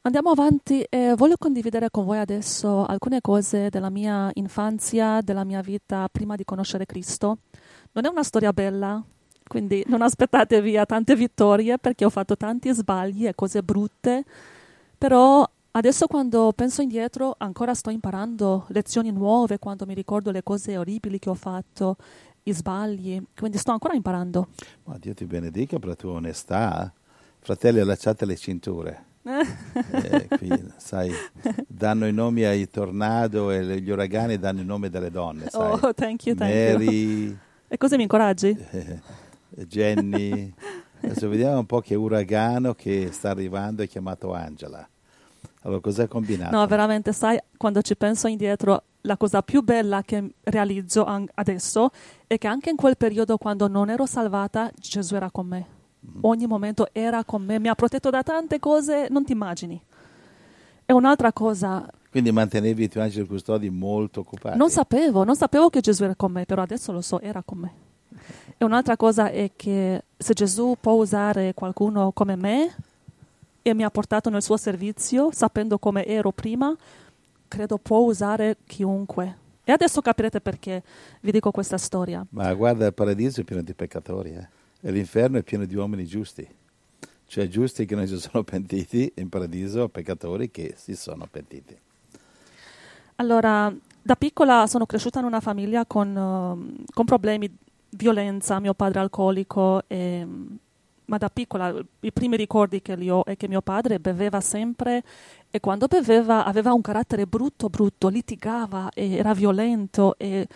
Andiamo avanti e voglio condividere con voi adesso alcune cose della mia infanzia, della mia vita prima di conoscere Cristo. Non è una storia bella, quindi non aspettatevi a tante vittorie perché ho fatto tanti sbagli e cose brutte, però adesso quando penso indietro ancora sto imparando lezioni nuove quando mi ricordo le cose orribili che ho fatto, i sbagli, quindi sto ancora imparando. Ma Dio ti benedica per la tua onestà. Fratelli, allacciate le cinture. Qui, sai, danno i nomi ai tornado e gli uragani danno il nome delle donne, sai. Oh, thank you. Mary, E così mi incoraggi? Jenny. Adesso vediamo un po' che uragano che sta arrivando è chiamato Angela. Allora, cos'è combinato? No, veramente, sai, quando ci penso indietro, la cosa più bella che realizzo adesso è che anche in quel periodo, quando non ero salvata, Gesù era con me. Ogni momento era con me, mi ha protetto da tante cose, non ti immagini. E un'altra cosa... Quindi mantenevi i tuoi angeli custodi molto occupati. Non sapevo che Gesù era con me, però adesso lo so, era con me. E un'altra cosa è che se Gesù può usare qualcuno come me e mi ha portato nel suo servizio, sapendo come ero prima, credo può usare chiunque. E adesso capirete perché vi dico questa storia. Ma guarda, il paradiso è pieno di peccatori, e l'inferno è pieno di uomini giusti. Cioè giusti che non si sono pentiti, in paradiso peccatori che si sono pentiti. Allora, da piccola sono cresciuta in una famiglia con problemi, violenza, mio padre alcolico, ma da piccola i primi ricordi che li ho è che mio padre beveva sempre e quando beveva aveva un carattere brutto, litigava e era violento e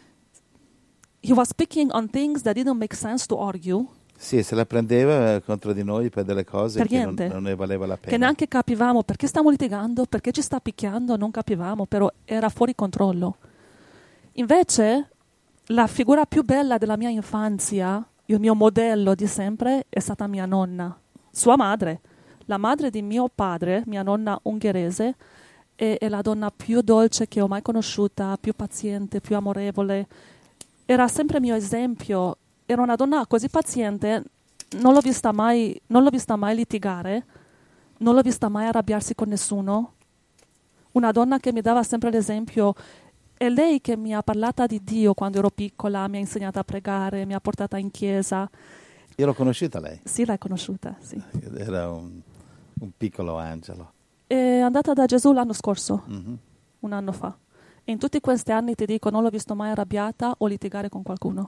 he was speaking on things that didn't make sense to argue. Sì, se la prendeva contro di noi per delle cose Per che niente. non ne valeva la pena. Che neanche capivamo perché stiamo litigando, perché ci sta picchiando, non capivamo, però era fuori controllo. Invece, la figura più bella della mia infanzia, il mio modello di sempre, è stata mia nonna, sua madre. La madre di mio padre, mia nonna ungherese, è la donna più dolce che ho mai conosciuta, più paziente, più amorevole. Era sempre mio esempio. Era una donna così paziente, non l'ho vista mai litigare, non l'ho vista mai arrabbiarsi con nessuno. Una donna che mi dava sempre l'esempio. È lei che mi ha parlata di Dio quando ero piccola, mi ha insegnato a pregare, mi ha portata in chiesa. Io l'ho conosciuta lei? Sì, l'hai conosciuta, sì. Era un piccolo angelo. È andata da Gesù l'anno scorso, un anno fa. E in tutti questi anni ti dico, non l'ho visto mai arrabbiata o litigare con qualcuno.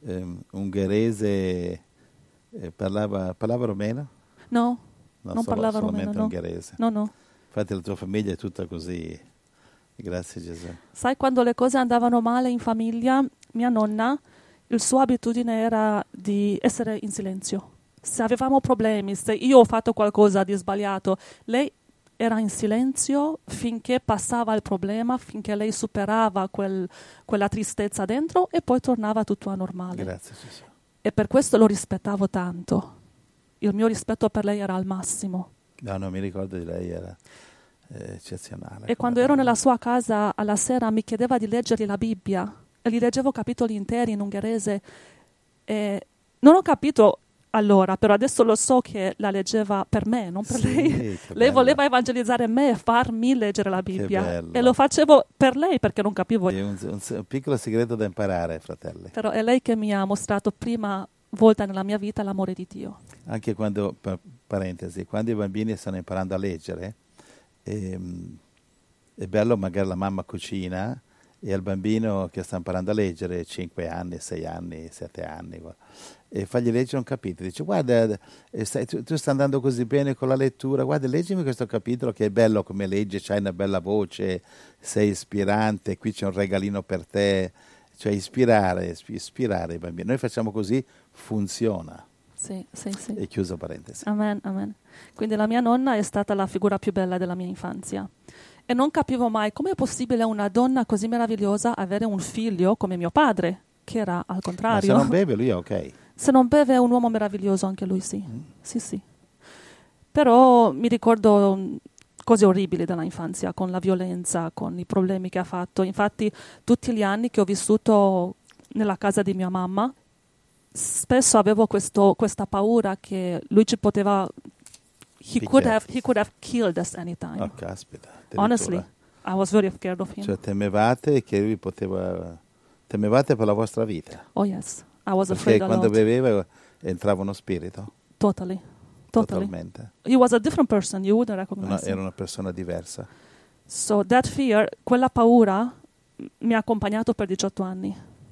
Ungherese, parlava romeno? No, non parlava romeno, no. Ungherese. No. Infatti la tua famiglia è tutta così. Grazie Gesù. Sai, quando le cose andavano male in famiglia, mia nonna, il sua abitudine era di essere in silenzio. Se avevamo problemi, se io ho fatto qualcosa di sbagliato, lei era in silenzio finché passava il problema, finché lei superava quella tristezza dentro e poi tornava tutto a normale. Grazie Gesù. E per questo lo rispettavo tanto. Il mio rispetto per lei era al massimo. No, mi ricordo di lei, era eccezionale. E quando ero nella sua casa alla sera mi chiedeva di leggergli la Bibbia e gli leggevo capitoli interi in ungherese e non ho capito allora, però adesso lo so che la leggeva per me, non per lei. Lei voleva evangelizzare me e farmi leggere la Bibbia e lo facevo per lei perché non capivo. È un piccolo segreto da imparare, fratelli. Però è lei che mi ha mostrato prima volta nella mia vita l'amore di Dio. Anche quando, parentesi, quando i bambini stanno imparando a leggere, è bello magari la mamma cucina e al bambino che sta imparando a leggere 5 anni, 6 anni, 7 anni e fagli leggere un capitolo, dice guarda tu stai andando così bene con la lettura, guarda leggimi questo capitolo che è bello come leggi, c'hai una bella voce, sei ispirante, qui c'è un regalino per te, cioè ispirare i bambini. Noi facciamo così, funziona. Sì. E chiuso parentesi. Amen. Quindi la mia nonna è stata la figura più bella della mia infanzia. E non capivo mai come è possibile una donna così meravigliosa avere un figlio come mio padre, che era al contrario. Ma se non beve lui è ok. Se non beve è un uomo meraviglioso anche lui, sì. Sì. Però mi ricordo cose orribili della infanzia, con la violenza, con i problemi che ha fatto. Infatti tutti gli anni che ho vissuto nella casa di mia mamma, spesso avevo questa paura che lui ci poteva he could have killed us anytime. Oh, caspita. Honestly, addirittura. I was very scared of him. Cioè temevate che lui temevate per la vostra vita. Oh yes, I was Perché afraid a quando lot. beveva entrava uno spirito. Totally. Totalmente. He was a different person. You wouldn't recognize him. Era una persona diversa. So that fear, quella paura, mi ha accompagnato per 18 anni.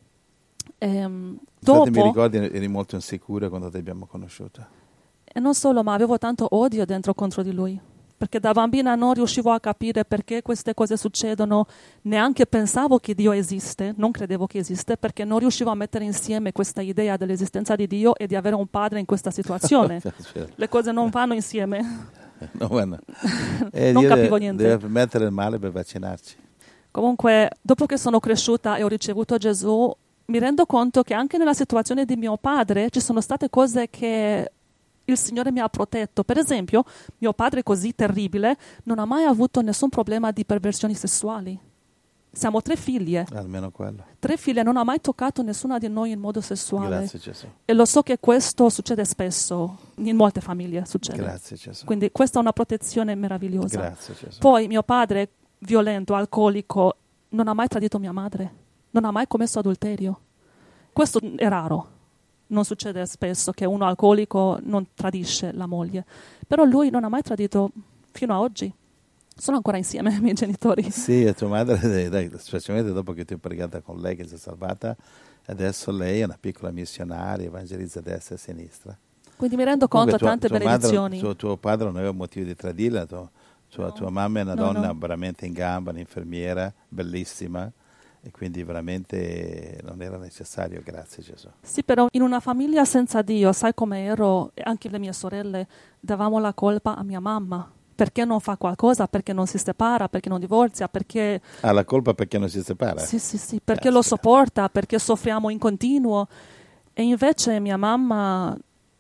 Infatti Dopo, mi ricordi eri molto insicura quando ti abbiamo conosciuta. e non solo, ma avevo tanto odio dentro contro di lui. Perché da bambina non riuscivo a capire perché queste cose succedono, neanche pensavo che Dio esiste, non credevo che esiste, perché non riuscivo a mettere insieme questa idea dell'esistenza di Dio e di avere un padre in questa situazione. Le cose non vanno insieme. No, bueno. Non Dio capivo niente. deve permettere il male per vaccinarci. Comunque, dopo che sono cresciuta e ho ricevuto Gesù, mi rendo conto che anche nella situazione di mio padre ci sono state cose che il Signore mi ha protetto. Per esempio, mio padre così terribile non ha mai avuto nessun problema di perversioni sessuali. Siamo 3 figlie. Almeno quello. 3 figlie, non ha mai toccato nessuna di noi in modo sessuale. Grazie Gesù. E lo so che questo succede spesso, in molte famiglie succede. Grazie Gesù. Quindi questa è una protezione meravigliosa. Grazie Gesù. Poi mio padre, violento, alcolico, non ha mai tradito mia madre, non ha mai commesso adulterio. Questo è raro. Non succede spesso che uno alcolico non tradisce la moglie. Però lui non ha mai tradito fino a oggi. Sono ancora insieme i miei genitori. Sì, e tua madre, dai, specialmente dopo che ti ho pregata con lei che si è salvata, adesso lei è una piccola missionaria, evangelizza a destra e a sinistra. Quindi mi rendo conto a tante tua benedizioni. Tuo padre non aveva motivo di tradirla, tua mamma è una donna no. veramente in gamba, un'infermiera, bellissima, e quindi veramente non era necessario, grazie Gesù. Sì, però in una famiglia senza Dio, sai come ero, e anche le mie sorelle, davamo la colpa a mia mamma. Perché non fa qualcosa, perché non si separa, perché non divorzia, perché... Ha la colpa perché non si separa? Sì, perché lo sopporta, perché soffriamo in continuo. E invece mia mamma,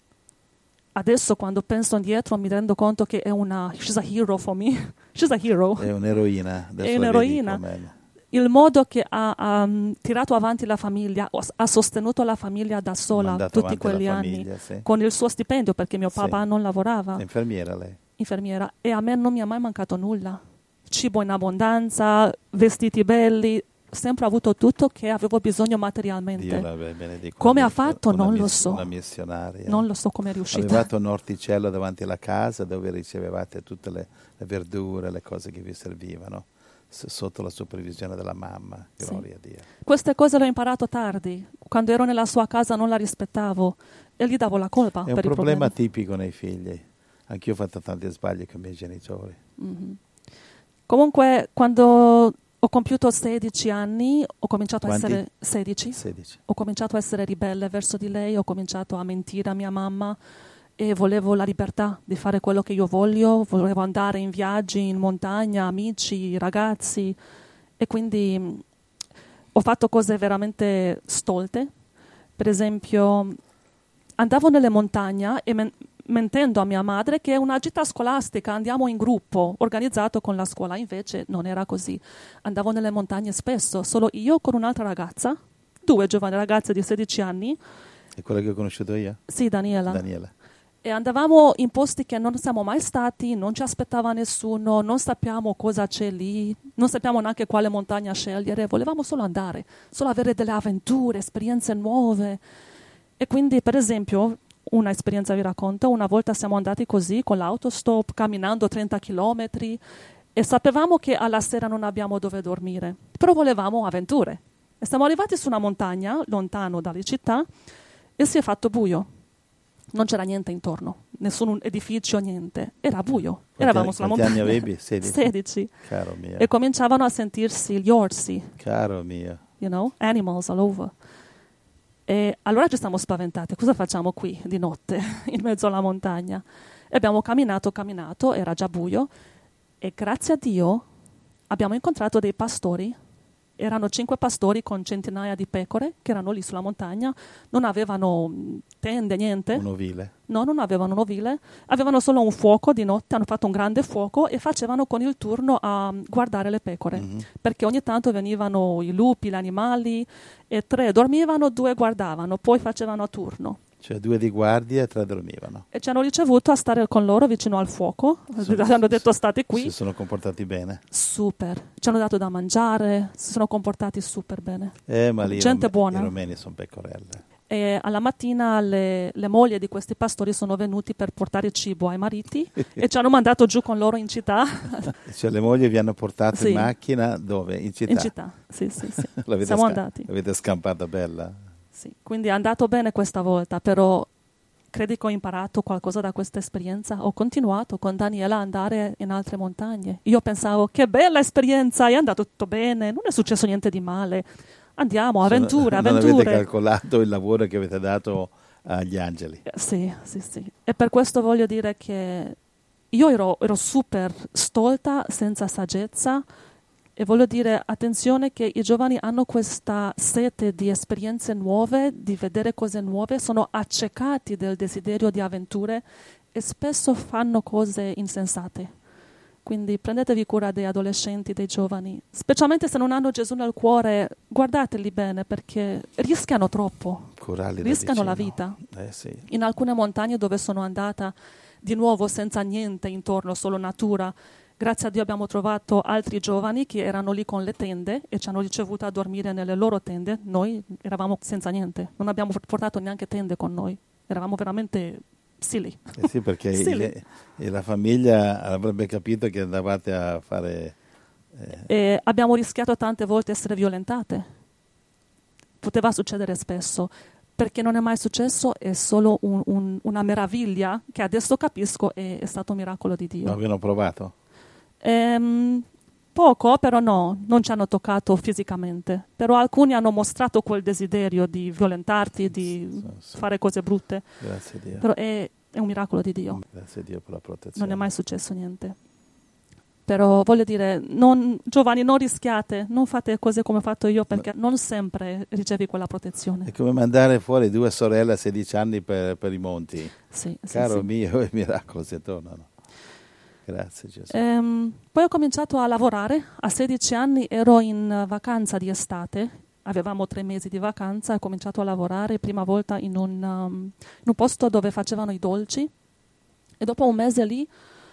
adesso quando penso indietro mi rendo conto che è she's a hero for me. She's a hero. È un'eroina. È un'eroina. Il modo che ha tirato avanti la famiglia, ha sostenuto la famiglia da sola tutti quegli anni, sì. Con il suo stipendio, perché mio papà non lavorava. È infermiera lei. Infermiera. E a me non mi ha mai mancato nulla. Cibo in abbondanza, vestiti belli, sempre avuto tutto che avevo bisogno materialmente. Dio la benedica. Come ha fatto non lo so. Una missionaria. Non lo so come è riuscita. Avevate un orticello davanti alla casa dove ricevevate tutte le verdure, le cose che vi servivano, sotto la supervisione della mamma. Gloria a Dio. Queste cose le ho imparato tardi. Quando ero nella sua casa non la rispettavo e gli davo la colpa per i problemi. È un problema tipico nei figli. Anch'io ho fatto tanti sbagli con i miei genitori. Mm-hmm. Comunque, quando ho compiuto 16 anni, ho cominciato a essere 16. Ho cominciato a essere ribelle verso di lei, ho cominciato a mentire a mia mamma e volevo la libertà di fare quello che io volevo andare in viaggi, in montagna, amici, ragazzi, e quindi ho fatto cose veramente stolte. Per esempio, andavo nelle montagne e mentendo a mia madre che è una gita scolastica, andiamo in gruppo, organizzato con la scuola. Invece non era così. Andavo nelle montagne spesso, solo io con un'altra ragazza, 2 giovani ragazze di 16 anni. E quella che ho conosciuto io? Sì, Daniela. Daniela. E andavamo in posti che non siamo mai stati, non ci aspettava nessuno, non sappiamo cosa c'è lì, non sappiamo neanche quale montagna scegliere, volevamo solo andare, solo avere delle avventure, esperienze nuove. E quindi, per esempio, una esperienza vi racconto, una volta siamo andati così con l'autostop, camminando 30 chilometri e sapevamo che alla sera non abbiamo dove dormire, però volevamo avventure. E siamo arrivati su una montagna, lontano dalle città, e si è fatto buio. Non c'era niente intorno, nessun edificio, niente. Era buio. Eravamo sulla montagna. Quanti anni avevi? 16. 16. Caro mio. E cominciavano a sentirsi gli orsi. Caro mio. You know, animals all over. E allora ci siamo spaventati. Cosa facciamo qui di notte, in mezzo alla montagna? E abbiamo camminato, era già buio. E grazie a Dio abbiamo incontrato dei pastori. Erano 5 pastori con centinaia di pecore che erano lì sulla montagna, non avevano tende, niente. Un ovile? No, non avevano un ovile, avevano solo un fuoco di notte, hanno fatto un grande fuoco e facevano con il turno a guardare le pecore, perché ogni tanto venivano i lupi, gli animali, e 3 dormivano, 2 guardavano, poi facevano a turno. Cioè 2 di guardia e 3 dormivano. E ci hanno ricevuto a stare con loro vicino al fuoco. Hanno detto state qui. Si sono comportati bene. Super. Ci hanno dato da mangiare, si sono comportati super bene. Ma lì gente buona. I romeni sono pecorelle. E alla mattina le mogli di questi pastori sono venuti per portare cibo ai mariti e ci hanno mandato giù con loro in città. Cioè le mogli vi hanno portato Sì. in macchina dove? In città? In città, sì. Siamo andati. L'avete scampata bella? Sì. Quindi è andato bene questa volta, però credi che ho imparato qualcosa da questa esperienza? Ho continuato con Daniela ad andare in altre montagne. Io pensavo, che bella esperienza, è andato tutto bene, non è successo niente di male. Andiamo, avventure. Non avete calcolato il lavoro che avete dato agli angeli. Sì. E per questo voglio dire che io ero super stolta, senza saggezza, e voglio dire, attenzione, che i giovani hanno questa sete di esperienze nuove, di vedere cose nuove, sono accecati del desiderio di avventure e spesso fanno cose insensate. Quindi prendetevi cura dei adolescenti, dei giovani, specialmente se non hanno Gesù nel cuore, guardateli bene perché rischiano troppo, rischiano la vita. Sì. In alcune montagne dove sono andata, di nuovo senza niente intorno, solo natura, grazie a Dio abbiamo trovato altri giovani che erano lì con le tende e ci hanno ricevuto a dormire nelle loro tende. Noi eravamo senza niente, non abbiamo portato neanche tende con noi, eravamo veramente silly. Sì, perché la famiglia avrebbe capito che andavate a fare... E abbiamo rischiato tante volte essere violentate. Poteva succedere spesso. Perché non è mai successo, è solo una meraviglia che adesso capisco è stato un miracolo di Dio. Lo abbiano provato? Poco, però no, non ci hanno toccato fisicamente. Però alcuni hanno mostrato quel desiderio di violentarti, di fare cose brutte. Grazie a Dio. Però è un miracolo di Dio. Grazie a Dio per la protezione. Non è mai successo niente. Però voglio dire, giovani, non rischiate, non fate cose come ho fatto io, perché non sempre ricevi quella protezione. È come mandare fuori 2 sorelle a 16 anni per i monti. Sì, Caro sì. mio, è miracolo se tornano. Grazie Gesù. Poi ho cominciato a lavorare. A 16 anni ero in vacanza di estate, avevamo 3 mesi di vacanza, ho cominciato a lavorare prima volta in un posto dove facevano i dolci e dopo un mese lì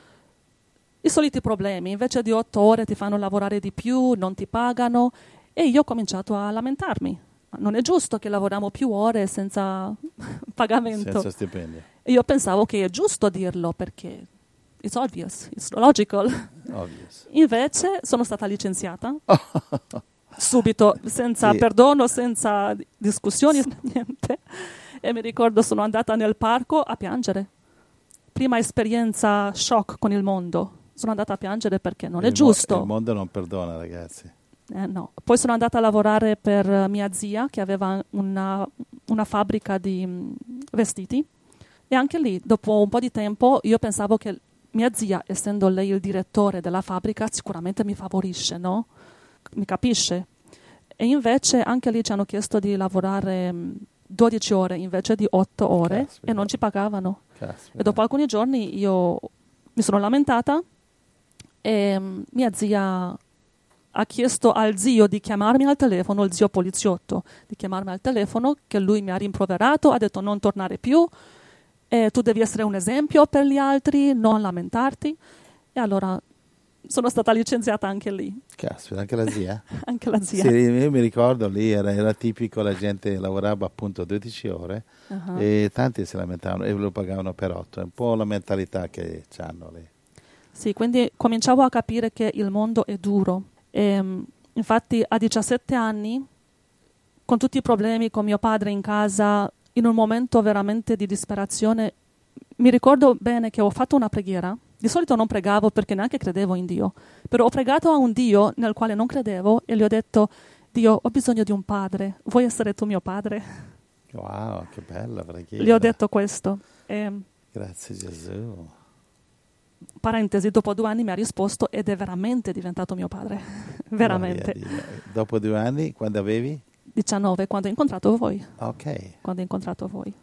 i soliti problemi, invece di 8 ore ti fanno lavorare di più, non ti pagano e io ho cominciato a lamentarmi. Non è giusto che lavoriamo più ore senza pagamento. Senza stipendio. E io pensavo che è giusto dirlo perché it's obvious, it's logical. Obvious. Invece sono stata licenziata subito, senza Sì. perdono, senza discussioni, niente. E mi ricordo sono andata nel parco a piangere. Prima esperienza shock con il mondo. Sono andata a piangere perché non è giusto. Il mondo non perdona, ragazzi. No. Poi sono andata a lavorare per mia zia che aveva una fabbrica di vestiti e anche lì, dopo un po' di tempo, io pensavo che mia zia, essendo lei il direttore della fabbrica, sicuramente mi favorisce, no? Mi capisce. E invece anche lì ci hanno chiesto di lavorare 12 ore invece di 8 ore. Caspita. E non ci pagavano. Caspita. E dopo alcuni giorni io mi sono lamentata e mia zia ha chiesto al zio di chiamarmi al telefono, il zio poliziotto, di chiamarmi al telefono, che lui mi ha rimproverato, ha detto non tornare più, tu devi essere un esempio per gli altri, non lamentarti. E allora sono stata licenziata anche lì. Caspita, anche la zia? Anche la zia. Sì, io mi ricordo lì, era tipico, la gente lavorava appunto 12 ore e tanti si lamentavano e lo pagavano per 8. È un po' la mentalità che hanno lì. Sì, quindi cominciavo a capire che il mondo è duro. Infatti a 17 anni, con tutti i problemi con mio padre in casa, in un momento veramente di disperazione, mi ricordo bene che ho fatto una preghiera. Di solito non pregavo perché neanche credevo in Dio, però ho pregato a un Dio nel quale non credevo e gli ho detto: Dio, ho bisogno di un padre, vuoi essere tu mio padre? Wow, che bella preghiera. Gli ho detto questo. Grazie Gesù. Parentesi, dopo 2 anni mi ha risposto ed è veramente diventato mio padre. Veramente. Dopo 2 anni, quando avevi? 19, quando ho incontrato voi. Ok. Quando ho incontrato voi.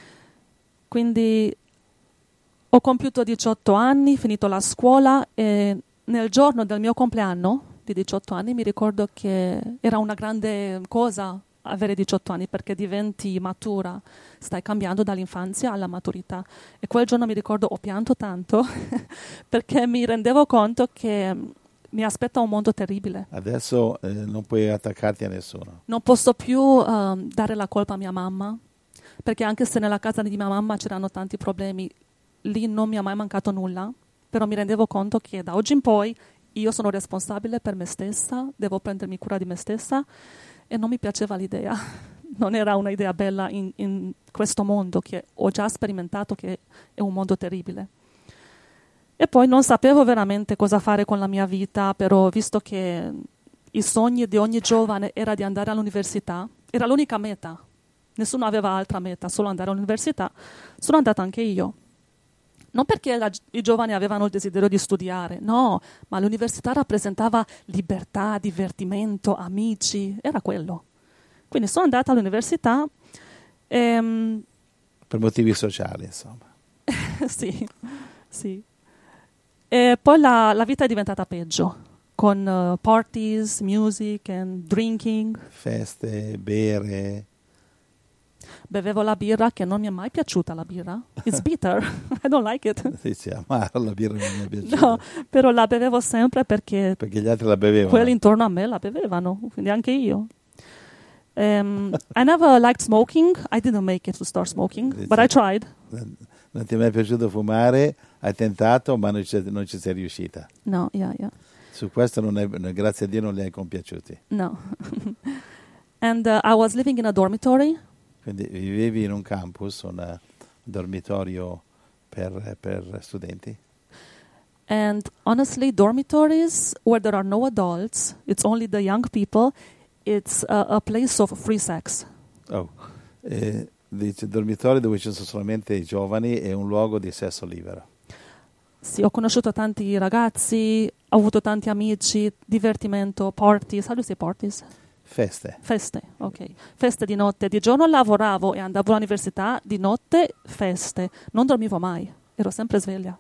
Quindi ho compiuto 18 anni, finito la scuola e nel giorno del mio compleanno di 18 anni mi ricordo che era una grande cosa avere 18 anni perché diventi matura, stai cambiando dall'infanzia alla maturità. E quel giorno mi ricordo ho pianto tanto perché mi rendevo conto che mi aspetta un mondo terribile. Adesso non puoi attaccarti a nessuno. Non posso più dare la colpa a mia mamma, perché anche se nella casa di mia mamma c'erano tanti problemi, lì non mi è mai mancato nulla, però mi rendevo conto che da oggi in poi io sono responsabile per me stessa, devo prendermi cura di me stessa e non mi piaceva l'idea. Non era un'idea bella in questo mondo che ho già sperimentato, che è un mondo terribile. E poi non sapevo veramente cosa fare con la mia vita, però visto che i sogni di ogni giovane era di andare all'università, era l'unica meta. Nessuno aveva altra meta, solo andare all'università. Sono andata anche io. Non perché i giovani avevano il desiderio di studiare, no, ma l'università rappresentava libertà, divertimento, amici, era quello. Quindi sono andata all'università. Per motivi sociali, insomma. Sì, sì. E poi la vita è diventata peggio, con parties, music and drinking. Feste, bere. Bevevo la birra che non mi è mai piaciuta la birra. It's bitter, I don't like it. Dici, amaro, la birra non mi è piaciuta. No, però la bevevo sempre perché Perché gli altri la bevevano. quelli intorno a me la bevevano, quindi anche io. I never liked smoking. I didn't make it to start smoking, but I tried. Non ti è mai piaciuto fumare, hai tentato, ma non ci sei riuscita. No, yeah. Su questo grazie a Dio non li hai compiaciuti. No. And I was living in a dormitory. Quindi vivevi in un campus, un dormitorio per studenti? And honestly, dormitories where there are no adults, it's only the young people, it's a place of free sex. Oh, dice dormitorio dove ci sono solamente i giovani e un luogo di sesso libero. Sì, ho conosciuto tanti ragazzi, ho avuto tanti amici, divertimento, parties. How do you say parties? Feste. Feste, ok. Feste di notte. Di giorno lavoravo e andavo all'università, di notte feste. Non dormivo mai, ero sempre sveglia.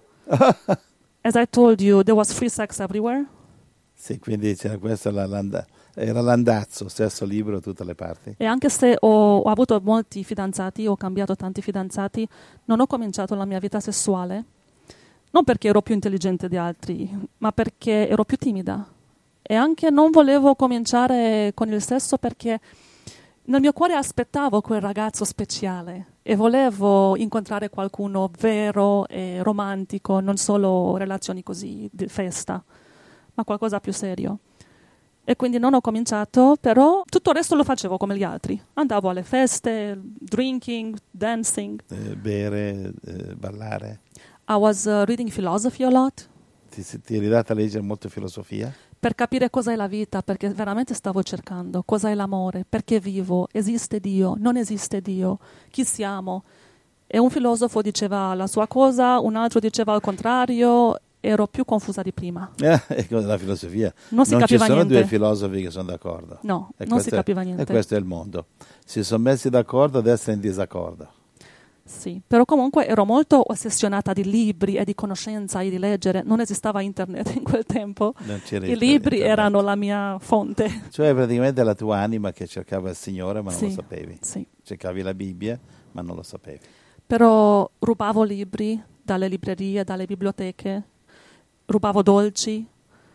As I told you, there was free sex everywhere. Sì, quindi c'era questo, era l'andazzo, sesso libero da tutte le parti. E anche se ho avuto molti fidanzati, ho cambiato tanti fidanzati, non ho cominciato la mia vita sessuale, non perché ero più intelligente di altri, ma perché ero più timida. E anche non volevo cominciare con il sesso perché nel mio cuore aspettavo quel ragazzo speciale e volevo incontrare qualcuno vero e romantico, non solo relazioni così di festa, ma qualcosa più serio. E quindi non ho cominciato, però tutto il resto lo facevo come gli altri. Andavo alle feste, drinking, dancing. Bere, ballare. I was reading philosophy a lot. Ti eri data a leggere molto filosofia? Per capire cos'è la vita, perché veramente stavo cercando cos'è l'amore, perché vivo, esiste Dio, non esiste Dio, chi siamo. E un filosofo diceva la sua cosa, un altro diceva il contrario, ero più confusa di prima. Ecco la filosofia. Non si capiva ci sono niente. Due filosofi che sono d'accordo. No, non si capiva niente. E questo è il mondo. Si sono messi d'accordo ad essere in disaccordo. Sì, però comunque ero molto ossessionata di libri e di conoscenza e di leggere. Non esisteva internet in quel tempo. I libri erano la mia fonte. Cioè praticamente la tua anima che cercava il Signore ma non Sì, lo sapevi. Sì. Cercavi la Bibbia ma non lo sapevi. Però rubavo libri dalle librerie, dalle biblioteche, rubavo dolci.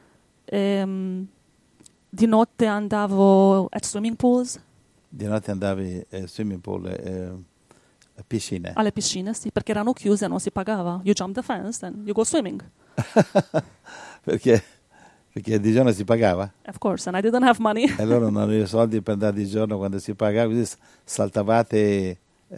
Di notte andavo at swimming pools. Di notte andavi swimming pool, piscine. Alle piscine, sì, perché erano chiuse e non si pagava. You jump the fence and you go swimming. Perché di giorno si pagava? Of course, and I didn't have money. E allora non avevi soldi per andare di giorno quando si pagava, così saltavate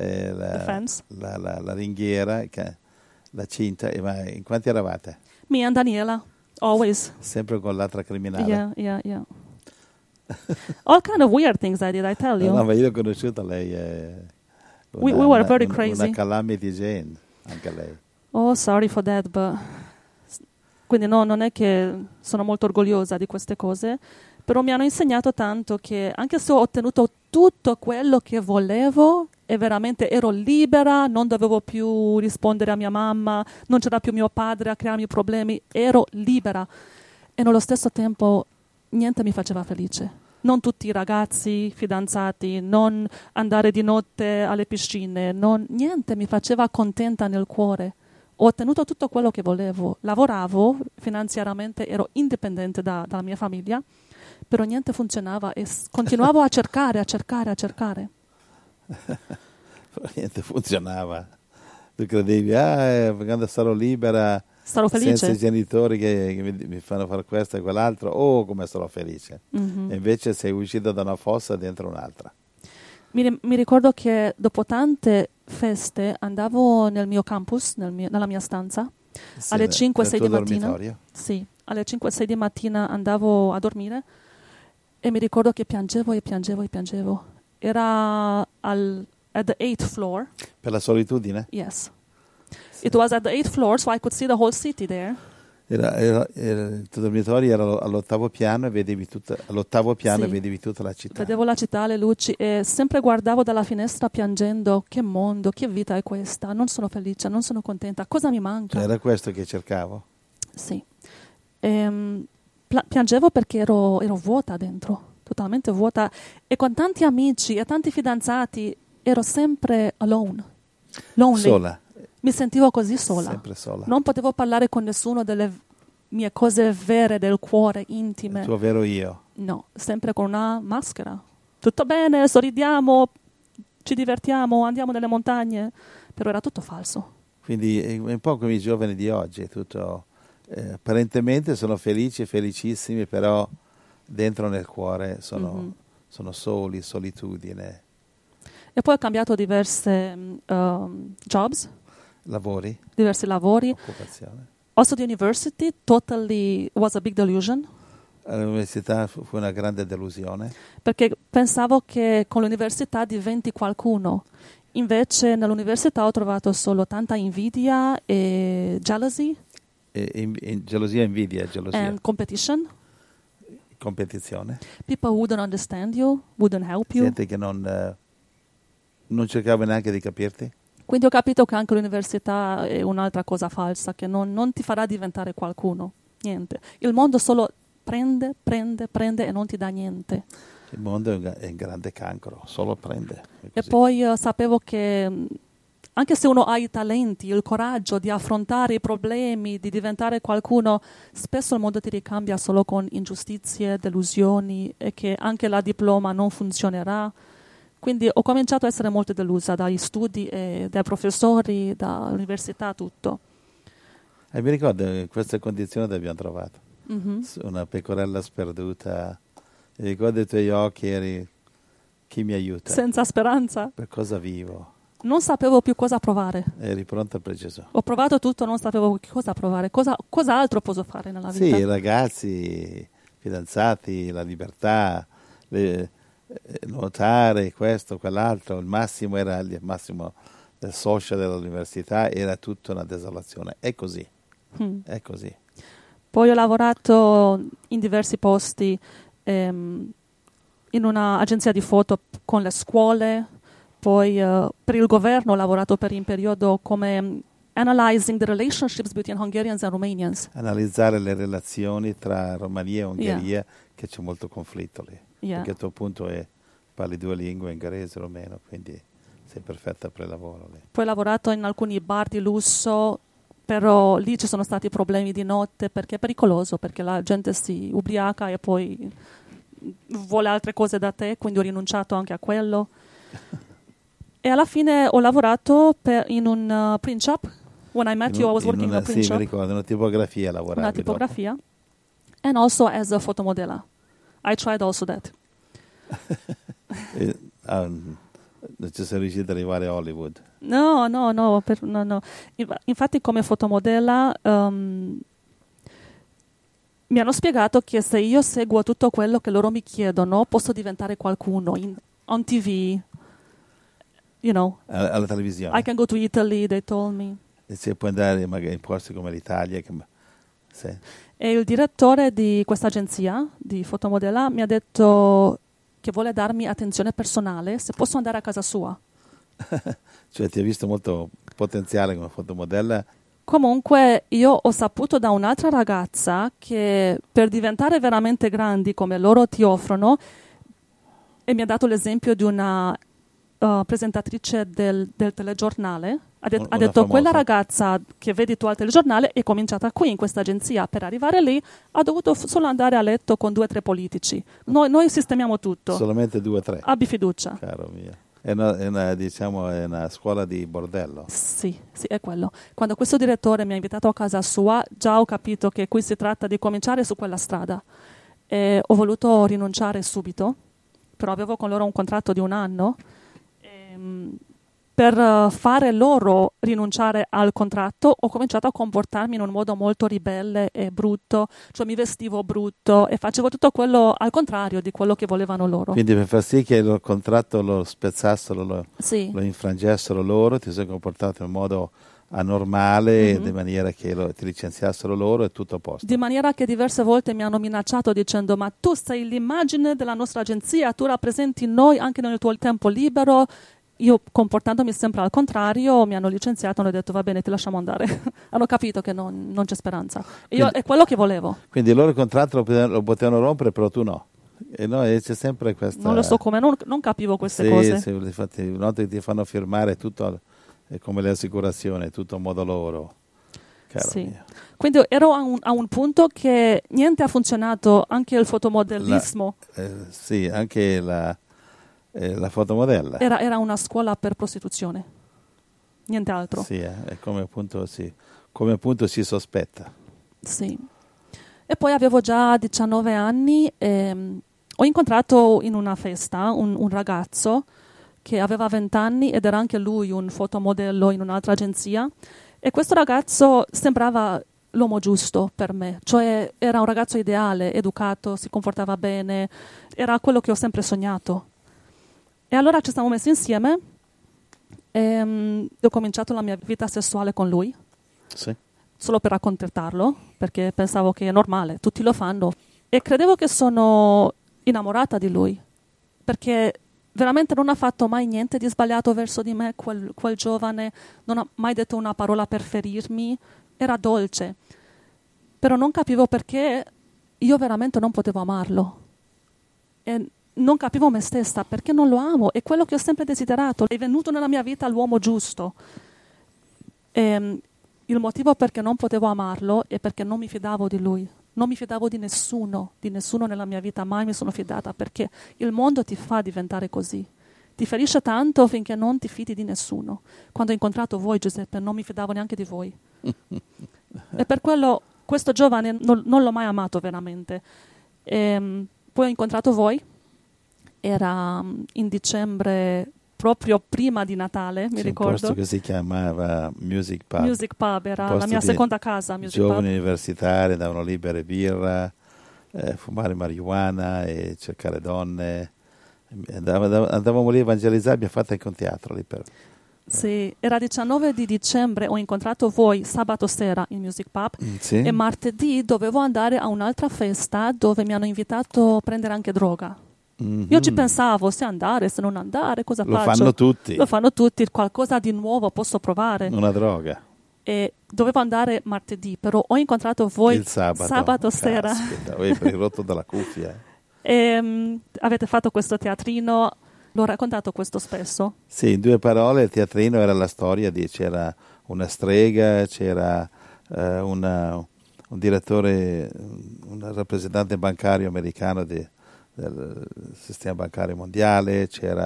la ringhiera, la cinta. Ma in quanti eravate? Me and Daniela, always. Sempre con l'altra criminale? Yeah. All kind of weird things I did, I tell you. No, ma io l'ho conosciuta, lei we were very crazy. Una calamity Jane, anche lei. Oh, sorry for that, but... Quindi no, non è che sono molto orgogliosa di queste cose, però mi hanno insegnato tanto che anche se ho ottenuto tutto quello che volevo e veramente ero libera, non dovevo più rispondere a mia mamma, non c'era più mio padre a crearmi problemi, ero libera. E nello stesso tempo niente mi faceva felice. Non tutti i ragazzi fidanzati, non andare di notte alle piscine, niente mi faceva contenta nel cuore. Ho ottenuto tutto quello che volevo. Lavoravo finanziariamente, ero indipendente dalla mia famiglia, però niente funzionava e continuavo a cercare. Niente funzionava. Tu credevi, quando sarò libera, Sarò felice. senza i genitori che mi fanno fare questo e quell'altro, come sarò felice. E invece sei uscita da una fossa dentro un'altra. Mi ricordo che dopo tante feste andavo nel mio campus, nella mia stanza, Sì, alle 5-6 nel tuo di mattina. dormitorio? Sì, alle 5-6 di mattina andavo a dormire e mi ricordo che piangevo. Era at the 8th floor. Per la solitudine? Yes. It was at the 8th floor, so I could see the whole city there. Il tuo dormitorio era all'ottavo piano e vedevi tutta la città. Vedevo la città, le luci e sempre guardavo dalla finestra piangendo. Che mondo, che vita è questa? Non sono felice, non sono contenta. Cosa mi manca? Cioè, era questo che cercavo? Sì. Piangevo perché ero vuota dentro, totalmente vuota. E con tanti amici e tanti fidanzati ero sempre lonely. Sola. Mi sentivo così sola. Sempre sola. Non potevo parlare con nessuno delle mie cose vere del cuore, intime. Il tuo vero io. No, sempre con una maschera. Tutto bene, sorridiamo, ci divertiamo, andiamo nelle montagne. Però era tutto falso. Quindi è un po' come i giovani di oggi. Tutto, apparentemente sono felici, felicissimi, però dentro nel cuore sono soli, solitudine. E poi ho cambiato diverse jobs. Diversi lavori. Occupazione. Also the university totally was a big delusion. All'università fu una grande delusione. Perché pensavo che con l'università diventi qualcuno. Invece nell'università ho trovato solo tanta invidia e jealousy. Gelosia, invidia, And competition. Competizione. People who wouldn't understand you, wouldn't help you. Gente che non cercava neanche di capirti. Quindi ho capito che anche l'università è un'altra cosa falsa, che non ti farà diventare qualcuno. Niente. Il mondo solo prende e non ti dà niente. Il mondo è un grande cancro, solo prende. E poi sapevo che anche se uno ha i talenti, il coraggio di affrontare i problemi, di diventare qualcuno, spesso il mondo ti ricambia solo con ingiustizie, delusioni e che anche la diploma non funzionerà. Quindi ho cominciato a essere molto delusa dagli studi, dai professori, dall'università, tutto. E mi ricordo in queste condizioni che abbiamo trovato. Una pecorella sperduta. Mi ricordo i tuoi occhi, eri chi mi aiuta? Senza speranza. Per cosa vivo? Non sapevo più cosa provare. Eri pronta per Gesù. Ho provato tutto, non sapevo cosa provare. Cosa altro posso fare nella vita? Sì, ragazzi, fidanzati, la libertà, nuotare, questo, quell'altro. Il massimo del social dell'università, era tutta una desolazione. È così. È così. Poi ho lavorato in diversi posti, in un'agenzia di foto con le scuole, poi per il governo ho lavorato per un periodo come analyzing the relationships between Hungarians and Romanians. Analizzare le relazioni tra Romania e Ungheria, che c'è molto conflitto lì. Perché il tuo punto è parli due lingue, ungherese e romeno, quindi sei perfetta per il lavoro lì. Poi ho lavorato in alcuni bar di lusso, però lì ci sono stati problemi di notte perché è pericoloso, perché la gente si ubriaca e poi vuole altre cose da te, quindi ho rinunciato anche a quello. E alla fine ho lavorato in un print shop. When I met you, I was working in a print shop. Sì, mi ricordo, una tipografia lavoravi. Una tipografia. And also as a fotomodella. I tried also that. Non ci sei riuscita ad arrivare a Hollywood? No. Infatti come fotomodella mi hanno spiegato che se io seguo tutto quello che loro mi chiedono, posso diventare qualcuno on TV, you know. Alla televisione. I can go to Italy, they told me. E se puoi andare magari in posti come l'Italia. Sì. E il direttore di questa agenzia di fotomodella mi ha detto che vuole darmi attenzione personale se posso andare a casa sua. Cioè ti ha visto molto potenziale come fotomodella. Comunque io ho saputo da un'altra ragazza che per diventare veramente grandi come loro ti offrono e mi ha dato l'esempio di una presentatrice del telegiornale. Ha detto, famosa. quella ragazza che vedi tu al telegiornale è cominciata qui in questa agenzia. Per arrivare lì ha dovuto solo andare a letto con 2 o 3 politici. Noi sistemiamo tutto. Solamente 2 o 3. Abbi fiducia. Caro mio. È una scuola di bordello. Sì, è quello. Quando questo direttore mi ha invitato a casa sua, già ho capito che qui si tratta di cominciare su quella strada. E ho voluto rinunciare subito, però avevo con loro un contratto di 1 anno. Per fare loro rinunciare al contratto ho cominciato a comportarmi in un modo molto ribelle e brutto, cioè mi vestivo brutto e facevo tutto quello al contrario di quello che volevano loro. Quindi per far sì che il contratto lo spezzassero, lo infrangessero loro, ti sei comportato in modo anormale, di maniera che ti licenziassero loro e tutto a posto. Di maniera che diverse volte mi hanno minacciato dicendo: ma tu sei l'immagine della nostra agenzia, tu rappresenti noi anche nel tuo tempo libero. Io, comportandomi sempre al contrario, mi hanno licenziato e hanno detto: va bene, ti lasciamo andare. Hanno capito che non c'è speranza. E io è quello che volevo. Quindi loro il contratto lo potevano rompere, però tu no. E c'è sempre questa... Non lo so come, non capivo queste cose. Sì, infatti una volta che ti fanno firmare tutto, è come le assicurazioni, è tutto a modo loro. Caro mio. Quindi ero a un punto che niente ha funzionato, anche il fotomodellismo. Sì, anche la fotomodella. Era una scuola per prostituzione, niente altro. Sì, è come appunto si sospetta. Sì. E poi avevo già 19 anni e ho incontrato in una festa un ragazzo che aveva 20 anni ed era anche lui un fotomodello in un'altra agenzia, e questo ragazzo sembrava l'uomo giusto per me, cioè era un ragazzo ideale, educato, si comportava bene, era quello che ho sempre sognato. E allora ci siamo messi insieme e ho cominciato la mia vita sessuale con lui. Sì. Solo per accontentarlo, perché pensavo che è normale, tutti lo fanno. E credevo che sono innamorata di lui, perché veramente non ha fatto mai niente di sbagliato verso di me, quel giovane, non ha mai detto una parola per ferirmi, era dolce. Però non capivo perché io veramente non potevo amarlo. E non capivo me stessa, perché non lo amo, è quello che ho sempre desiderato, è venuto nella mia vita l'uomo giusto. E il motivo perché non potevo amarlo è perché non mi fidavo di lui, non mi fidavo di nessuno nella mia vita, mai mi sono fidata, perché il mondo ti fa diventare così, ti ferisce tanto finché non ti fidi di nessuno. Quando ho incontrato voi, Giuseppe, non mi fidavo neanche di voi. E per quello questo giovane non l'ho mai amato veramente. Poi ho incontrato voi, era in dicembre, proprio prima di Natale, mi ricordo. Un posto che si chiamava Music Pub. Music Pub era la mia seconda casa. Music giovani Pub. Universitari andavano lì a bere birra, fumare marijuana e cercare donne. Andavamo lì a evangelizzare, abbiamo fatto anche un teatro lì per... Sì, era 19 di dicembre, ho incontrato voi sabato sera in Music Pub sì. E martedì dovevo andare a un'altra festa dove mi hanno invitato a prendere anche droga. Io ci pensavo, se andare, se non andare, cosa faccio? Lo fanno tutti, qualcosa di nuovo posso provare. Una droga. E dovevo andare martedì, però ho incontrato voi il sabato sera. Caspita, voi eri rotto dalla cuffia. E avete fatto questo teatrino, l'ho raccontato questo spesso? Sì, in 2 parole, il teatrino era la storia c'era una strega, c'era un direttore, un rappresentante bancario americano del sistema bancario mondiale,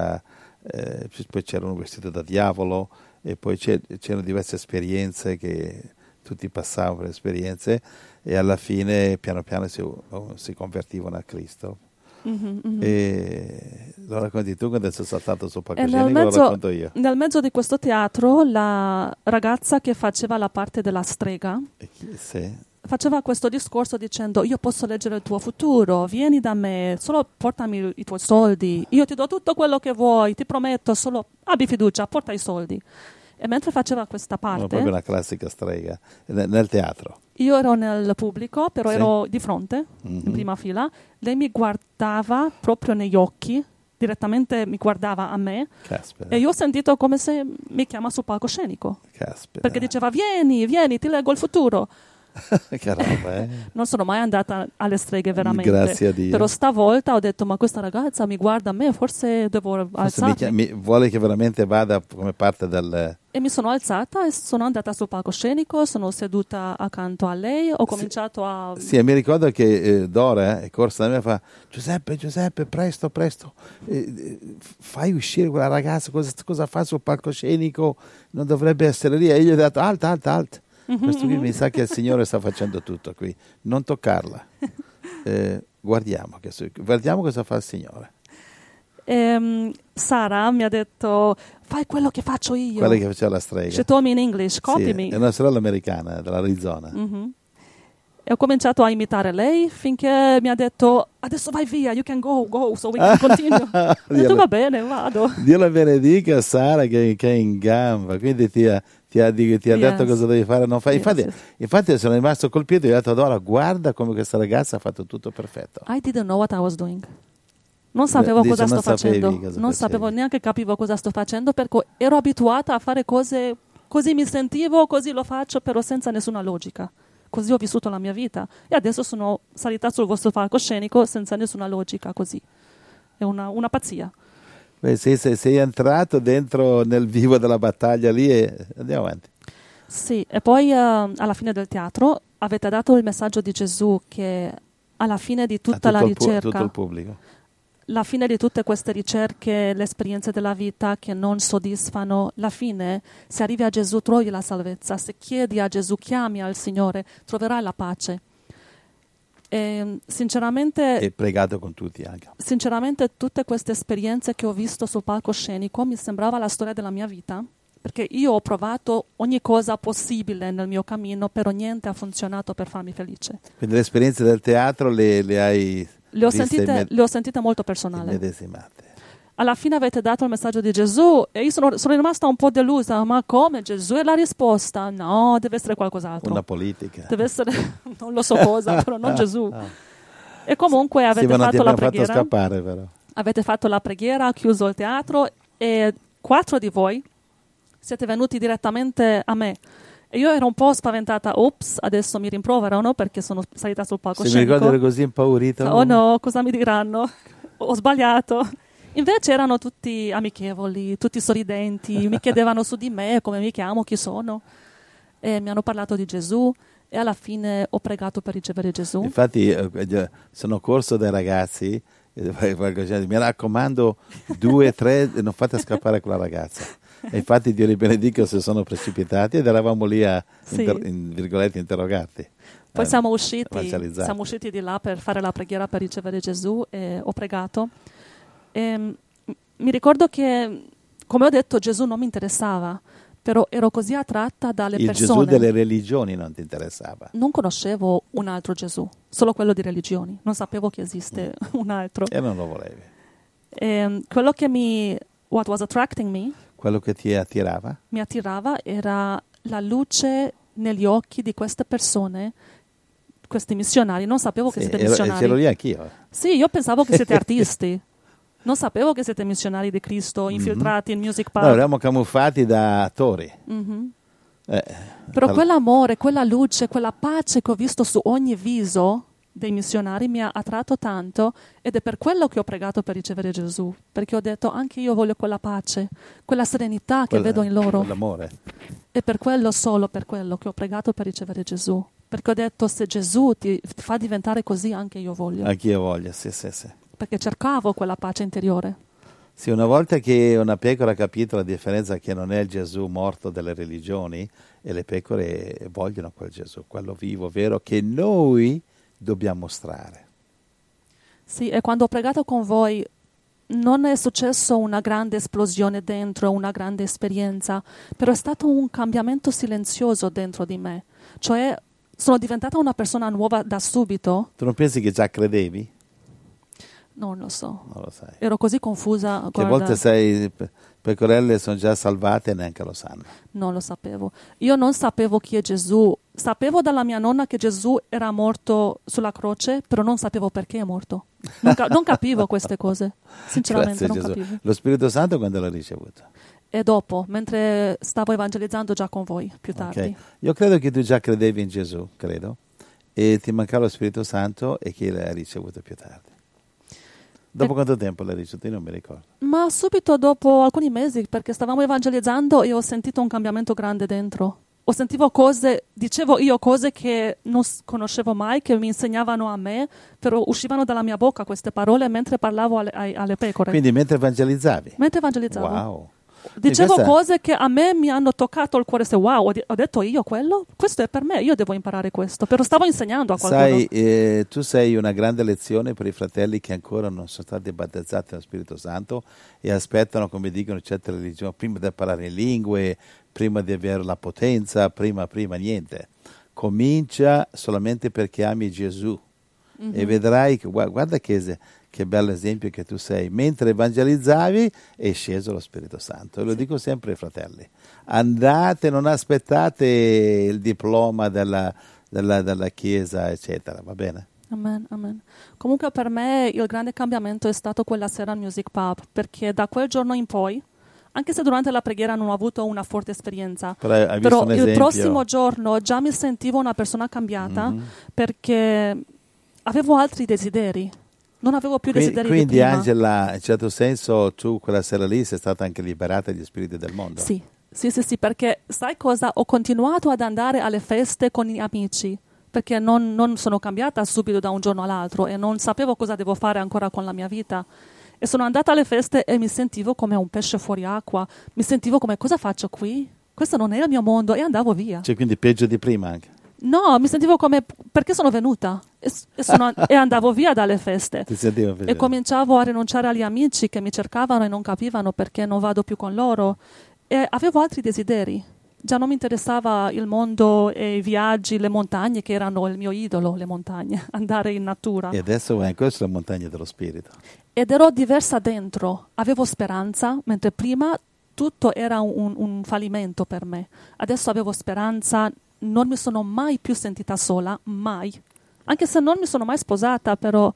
poi c'era un vestito da diavolo e poi c'erano diverse esperienze che tutti passavano per esperienze e alla fine piano piano si convertivano a Cristo. E lo racconti tu quando sei saltato sul palcoscenico, lo racconto io. Nel mezzo di questo teatro la ragazza che faceva la parte della strega faceva questo discorso dicendo: io posso leggere il tuo futuro, vieni da me, solo portami i tuoi soldi, io ti do tutto quello che vuoi, ti prometto, solo abbi fiducia, porta i soldi. E mentre faceva questa parte, proprio una classica strega nel teatro, io ero nel pubblico, però ero di fronte, in prima fila, lei mi guardava proprio negli occhi, direttamente mi guardava a me. Caspita. E io ho sentito come se mi chiama sul palcoscenico. Caspita. Perché diceva: vieni, ti leggo il futuro. Che roba, Non sono mai andata alle streghe veramente. Grazie a Dio. Però stavolta ho detto, ma questa ragazza mi guarda a me, forse devo alzarmi. Vuole che veramente vada come parte del... E mi sono alzata e sono andata sul palcoscenico, sono seduta accanto a lei, ho cominciato a... Sì, e mi ricordo che Dora è corsa da me e fa: Giuseppe, presto, fai uscire quella ragazza, cosa fa sul palcoscenico? Non dovrebbe essere lì. E io gli ho detto: alta. Questo qui mi sa che il Signore sta facendo tutto qui, non toccarla. Guardiamo cosa fa il Signore. Sara mi ha detto: fai quello che faccio io. Quella che faceva la strega. She told me in English, copy me. È una sorella americana dell'Arizona. E ho cominciato a imitare lei finché mi ha detto: adesso vai via, you can go, so we can continue. Ho detto: va bene, vado. Dio la benedica Sara che è in gamba, quindi ti ha detto cosa devi fare, non fai. Infatti sono rimasto colpito e ho detto: Dora, guarda come questa ragazza ha fatto tutto perfetto. I didn't know what I was doing. Non sapevo cosa sto facendo, non sapevo, neanche capivo cosa sto facendo, perché ero abituata a fare cose, così mi sentivo, così lo faccio, però senza nessuna logica. Così ho vissuto la mia vita e adesso sono salita sul vostro palcoscenico senza nessuna logica, così. È una pazzia. Beh, sei entrato dentro nel vivo della battaglia lì e andiamo avanti. Sì, e poi alla fine del teatro avete dato il messaggio di Gesù che alla fine di tutta la ricerca... tutto il pubblico. La fine di tutte queste ricerche, le esperienze della vita che non soddisfano, la fine, se arrivi a Gesù trovi la salvezza, se chiedi a Gesù, chiami al Signore, troverai la pace. E sinceramente... E pregato con tutti anche. Sinceramente tutte queste esperienze che ho visto sul palcoscenico mi sembrava la storia della mia vita, perché io ho provato ogni cosa possibile nel mio cammino, però niente ha funzionato per farmi felice. Quindi le esperienze del teatro le hai... Le ho sentite molto personali. Immedesimate. Alla fine avete dato il messaggio di Gesù e io sono rimasta un po' delusa. Ma come? Gesù è la risposta? No, deve essere qualcos'altro. Una politica. Deve essere, non lo so cosa, però non Gesù. E comunque avete fatto la preghiera. Fatto scappare, però. Avete fatto la preghiera, chiuso il teatro e 4 di voi siete venuti direttamente a me. E io ero un po' spaventata, ops, adesso mi rimproverano perché sono salita sul palcoscenico. Se mi ricordo ero così impaurita. Oh no, cosa mi diranno? Ho sbagliato. Invece erano tutti amichevoli, tutti sorridenti, mi chiedevano su di me, come mi chiamo, chi sono. E mi hanno parlato di Gesù e alla fine ho pregato per ricevere Gesù. Infatti sono corso dai ragazzi, mi raccomando 2, 3, non fate scappare quella ragazza. E infatti Dio li benedica, se sono precipitati ed eravamo lì a in virgolette interrogati. Poi siamo usciti di là per fare la preghiera per ricevere Gesù e ho pregato. E mi ricordo che, come ho detto, Gesù non mi interessava, però ero così attratta dalle persone. Il Gesù delle religioni non ti interessava? Non conoscevo un altro Gesù, solo quello di religioni. Non sapevo che esiste un altro. E non lo volevi? E quello che what was attracting me, quello che ti attirava? Mi attirava era la luce negli occhi di queste persone, questi missionari. Non sapevo che siete missionari. C'ero lì anch'io. Sì, io pensavo che siete artisti. Non sapevo che siete missionari di Cristo, infiltrati in music pub. No, eravamo camuffati da attori. Però quell'amore, quella luce, quella pace che ho visto su ogni viso dei missionari mi ha attratto tanto ed è per quello che ho pregato per ricevere Gesù, perché ho detto anche io voglio quella pace, quella serenità che vedo in loro. Quell'amore. E per quello, solo per quello che ho pregato per ricevere Gesù, perché ho detto se Gesù ti fa diventare così anche io voglio. Anche io voglio, sì. Perché cercavo quella pace interiore. Sì, una volta che una pecora ha capito la differenza che non è il Gesù morto delle religioni, e le pecore vogliono quel Gesù, quello vivo, vero, che noi dobbiamo mostrare. Sì, e quando ho pregato con voi non è successo una grande esplosione dentro, una grande esperienza, però è stato un cambiamento silenzioso dentro di me. Cioè, sono diventata una persona nuova da subito. Tu non pensi che già credevi? Non lo so. Non lo sai. Ero così confusa. Che a volte pecorelle sono già salvate e neanche lo sanno. Non lo sapevo. Io non sapevo chi è Gesù. Sapevo dalla mia nonna che Gesù era morto sulla croce, però non sapevo perché è morto. Non capivo queste cose. Sinceramente non capivo. Lo Spirito Santo quando l'hai ricevuto? e dopo, mentre stavo evangelizzando già con voi più tardi. Ok. Io credo che tu già credevi in Gesù, credo, e ti mancava lo Spirito Santo e che l'hai ricevuto più tardi. Dopo quanto tempo l'hai ricevuto? Io non mi ricordo. Ma subito dopo alcuni mesi, perché stavamo evangelizzando e ho sentito un cambiamento grande dentro. Sentivo cose, dicevo io cose che non conoscevo mai, che mi insegnavano a me, però uscivano dalla mia bocca queste parole mentre parlavo alle pecore. Quindi mentre evangelizzavi? Mentre evangelizzavo. Wow. Dicevo cose che a me mi hanno toccato il cuore. Wow, ho detto io quello? Questo è per me, io devo imparare questo. Però stavo insegnando a qualcuno. Sai, tu sei una grande lezione per i fratelli che ancora non sono stati battezzati nello Spirito Santo e aspettano, come dicono certe religioni, prima di parlare in lingue, prima di avere la potenza, prima niente. Comincia solamente perché ami Gesù. E vedrai che, guarda che bello esempio che tu sei. Mentre evangelizzavi è sceso lo Spirito Santo. E lo dico sempre ai fratelli. Andate, non aspettate il diploma della Chiesa, eccetera. Va bene? Amen, amen. Comunque per me il grande cambiamento è stato quella sera al Music Pub, perché da quel giorno in poi, anche se durante la preghiera non ho avuto una forte esperienza, però il prossimo giorno già mi sentivo una persona cambiata, perché avevo altri desideri. Non avevo più desideri di prima. Quindi Angela, in certo senso, tu quella sera lì sei stata anche liberata dagli spiriti del mondo. Sì, perché sai cosa? Ho continuato ad andare alle feste con gli amici, perché non sono cambiata subito da un giorno all'altro e non sapevo cosa devo fare ancora con la mia vita. E sono andata alle feste e mi sentivo come un pesce fuori acqua. Mi sentivo come, cosa faccio qui? Questo non è il mio mondo, e andavo via. Cioè, quindi peggio di prima anche. No, mi sentivo come, perché sono venuta e andavo via dalle feste. Ti sentivo e cominciavo a rinunciare agli amici che mi cercavano e non capivano perché non vado più con loro. E avevo altri desideri. Già non mi interessava il mondo e i viaggi, le montagne che erano il mio idolo, le montagne, andare in natura. E adesso vai anche sulle montagne dello spirito. Ed ero diversa dentro, avevo speranza, mentre prima tutto era un fallimento per me. Adesso avevo speranza, non mi sono mai più sentita sola, mai. Anche se non mi sono mai sposata, però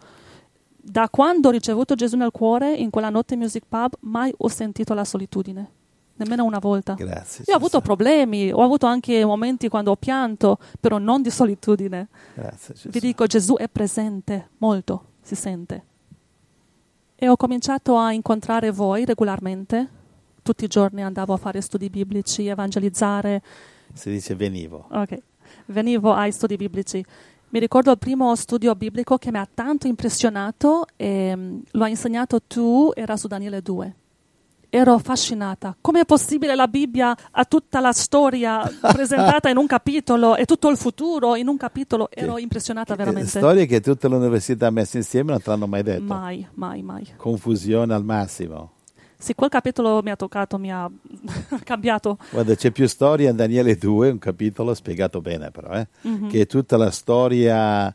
da quando ho ricevuto Gesù nel cuore, in quella notte Music Pub, mai ho sentito la solitudine. Nemmeno una volta. Grazie. Io ho avuto problemi, ho avuto anche momenti quando ho pianto, però non di solitudine. Grazie, Gesù. Vi dico, Gesù è presente, molto, si sente. E ho cominciato a incontrare voi regolarmente. Tutti i giorni andavo a fare studi biblici, evangelizzare. Si dice venivo. Ok, venivo ai studi biblici. Mi ricordo il primo studio biblico che mi ha tanto impressionato e lo hai insegnato tu, era su Daniele 2. Ero affascinata. Come è possibile la Bibbia ha tutta la storia presentata in un capitolo e tutto il futuro in un capitolo? Ero impressionata veramente. Storie che tutte le università ha messo insieme non te l'hanno mai detto. Mai. Confusione al massimo. Sì, quel capitolo mi ha toccato, mi ha cambiato. Guarda, c'è più storia in Daniele 2, un capitolo spiegato bene però, che è tutta la storia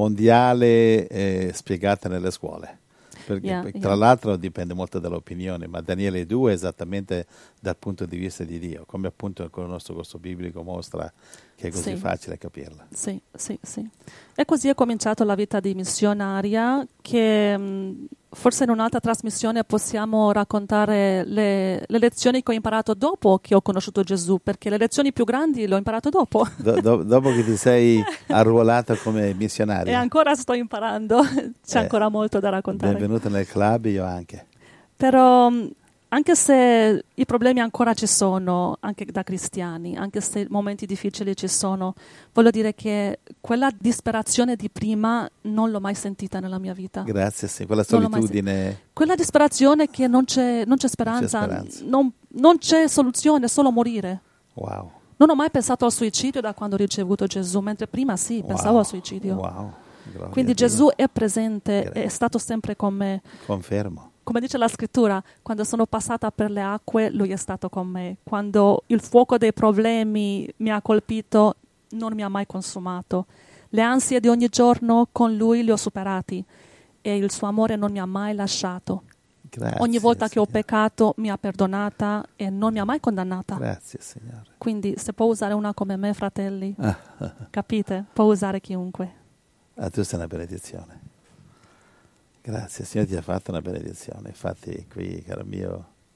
mondiale spiegata nelle scuole. Perché tra l'altro dipende molto dall'opinione, ma Daniele 2 è esattamente dal punto di vista di Dio, come appunto con il nostro corso biblico mostra che è così facile capirla. Sì. E così è cominciata la vita di missionaria, che forse in un'altra trasmissione possiamo raccontare le lezioni che ho imparato dopo che ho conosciuto Gesù, perché le lezioni più grandi le ho imparate dopo. Dopo che ti sei arruolata come missionaria. E ancora sto imparando, c'è ancora molto da raccontare. Benvenuta nel club, io anche. Però anche se i problemi ancora ci sono, anche da cristiani, anche se momenti difficili ci sono, voglio dire che quella disperazione di prima non l'ho mai sentita nella mia vita. Grazie, sì, quella solitudine. Quella disperazione che non c'è speranza, non c'è soluzione, solo morire. Wow. Non ho mai pensato al suicidio da quando ho ricevuto Gesù, mentre prima sì, pensavo al suicidio. Wow. Quindi Gesù è presente, è stato sempre con me. Confermo. Come dice la scrittura, quando sono passata per le acque, Lui è stato con me. Quando il fuoco dei problemi mi ha colpito, non mi ha mai consumato. Le ansie di ogni giorno con Lui li ho superati e il suo amore non mi ha mai lasciato. Grazie, ogni volta che ho Signore. peccato mi ha perdonata e non mi ha mai condannata. Grazie, Signore. Quindi se può usare una come me, fratelli, capite? Può usare chiunque. Tu sei una benedizione. Grazie, il Signore ti ha fatto una benedizione. Infatti qui, caro mio,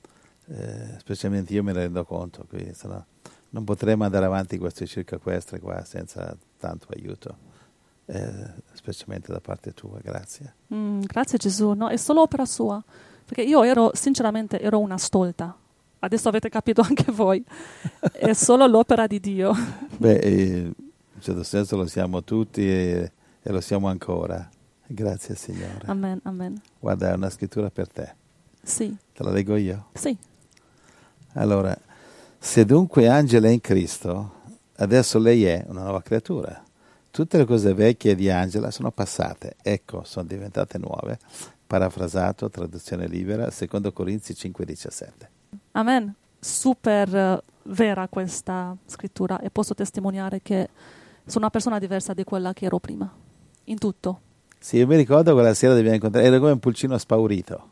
specialmente io me ne rendo conto, qui, sennò non potremmo andare avanti questo circo equestre qua senza tanto aiuto, specialmente da parte tua, grazie. Grazie Gesù, no, è solo opera sua, perché io sinceramente ero una stolta, adesso avete capito anche voi, è solo l'opera di Dio. Beh, in un certo senso lo siamo tutti e lo siamo ancora, grazie Signore. Amen, amen. Guarda, è una scrittura per te, Sì, te la leggo io? sì, Allora, se dunque Angela è in Cristo, adesso lei è una nuova creatura. Tutte le cose vecchie di Angela sono passate, ecco, sono diventate nuove. Parafrasato, traduzione libera, secondo Corinzi 5,17. amen. Super vera questa scrittura e posso testimoniare che sono una persona diversa di quella che ero prima, in tutto. Sì, io mi ricordo quella sera dobbiamo incontrare, era come un pulcino spaurito.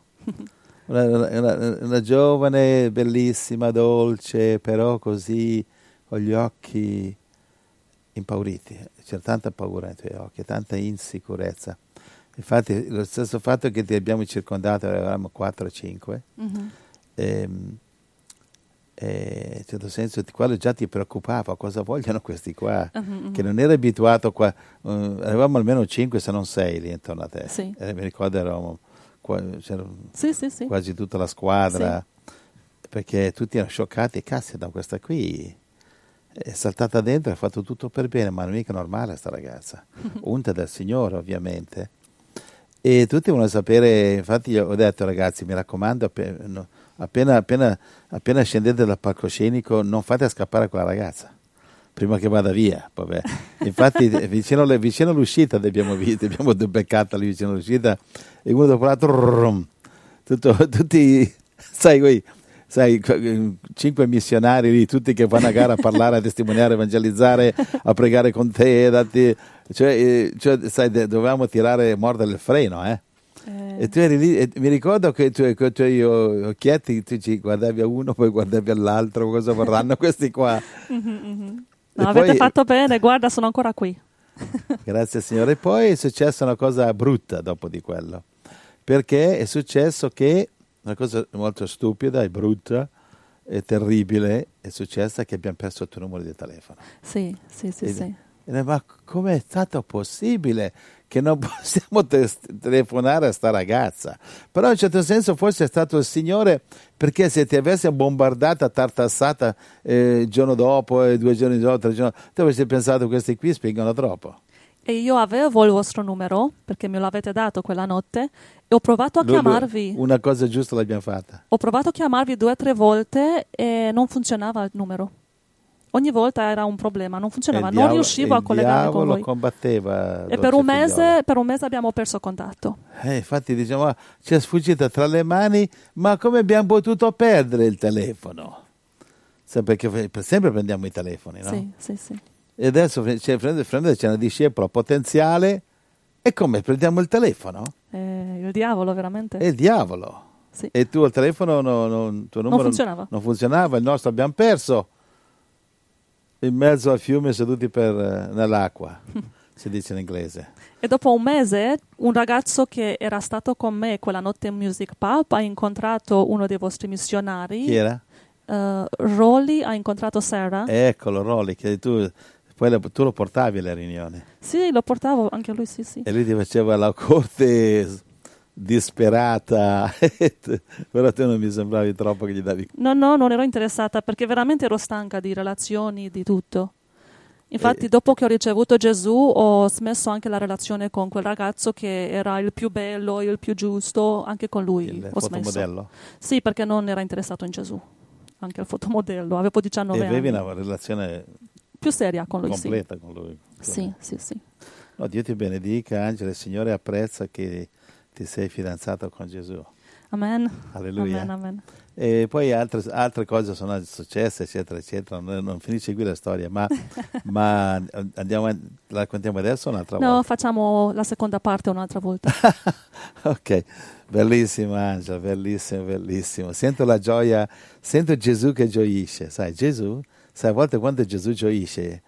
Una giovane, bellissima, dolce, però così con gli occhi impauriti. C'era tanta paura nei tuoi occhi, tanta insicurezza. Infatti lo stesso fatto che ti abbiamo circondato, eravamo 4 o 5, in un certo senso quello già ti preoccupava, cosa vogliono questi qua, che non eri abituato qua, eravamo almeno 5 se non 6 lì intorno a te. Sì. Mi ricordo eravamo c'era Sì. quasi tutta la squadra, perché tutti erano scioccati, caspita, questa qui è saltata dentro e ha fatto tutto per bene, ma non è mica normale sta ragazza, unta dal Signore ovviamente. E tutti volevano sapere, infatti io ho detto ragazzi, mi raccomando, appena scendete dal palcoscenico non fate scappare quella ragazza prima che vada via. Vabbè. Infatti vicino all'uscita abbiamo beccata lì vicino all'uscita e uno dopo l'altro tutti sai 5 missionari lì, tutti che vanno a gara a parlare, a testimoniare, a evangelizzare, a pregare con te, cioè sai, dovevamo mordere il freno, E tu eri lì, e mi ricordo che con i tuoi occhietti tu ci guardavi a uno, poi guardavi all'altro, cosa vorranno questi qua? No, avete fatto bene, guarda, sono ancora qui. Grazie Signore. E poi è successa una cosa brutta dopo di quello, perché è successo che una cosa molto stupida e brutta e terribile è successa che abbiamo perso il tuo numero di telefono. Sì. Ma come è stato possibile che non possiamo telefonare a sta ragazza? Però in un certo senso forse è stato il Signore, perché se ti avesse bombardata, tartassata il giorno dopo, 2 giorni dopo, 3 giorni dopo, tu avresti pensato questi qui spingono troppo. E io avevo il vostro numero, perché me l'avete dato quella notte, e ho provato a chiamarvi. Una cosa giusta l'abbiamo fatta. Ho provato a chiamarvi 2 o 3 volte e non funzionava il numero. Ogni volta era un problema, non funzionava, non riuscivo a collegarmi con voi. Il diavolo combatteva. E per un mese abbiamo perso contatto. Infatti diciamo, ci è sfuggita tra le mani, ma come abbiamo potuto perdere il telefono? Perché sempre prendiamo i telefoni, no? Sì. E adesso c'è una discepola potenziale, e come prendiamo il telefono? Il diavolo, veramente. È il diavolo. Sì. E tu il telefono, tuo numero non funzionava, il nostro abbiamo perso. In mezzo al fiume seduti nell'acqua, si dice in inglese. E dopo un mese, un ragazzo che era stato con me quella notte in Music Pub ha incontrato uno dei vostri missionari. Chi era? Rolly ha incontrato Sarah. Eccolo, Rolly, che tu lo portavi alle riunioni. Sì, lo portavo, anche lui, sì. E lui ti faceva la corte disperata, però tu non mi sembravi troppo che gli davi. No, non ero interessata perché veramente ero stanca di relazioni, di tutto. Infatti dopo che ho ricevuto Gesù ho smesso anche la relazione con quel ragazzo che era il più bello, il più giusto, anche con lui il ho smesso. fotomodello? Sì, perché non era interessato in Gesù, anche il fotomodello, avevo 19 anni. E avevi anni. una relazione più seria con lui, completa con lui. Sì. No, Dio ti benedica, Angela, il Signore apprezza che ti sei fidanzato con Gesù. Amen. Alleluia. Amen. E poi altre cose sono successe, eccetera, eccetera. Non finisce qui la storia, ma la raccontiamo adesso o un'altra volta? No, facciamo la seconda parte un'altra volta. Ok, bellissimo Angela, bellissimo. Sento la gioia, sento Gesù che gioisce, sai, Gesù, sai, a volte quando Gesù gioisce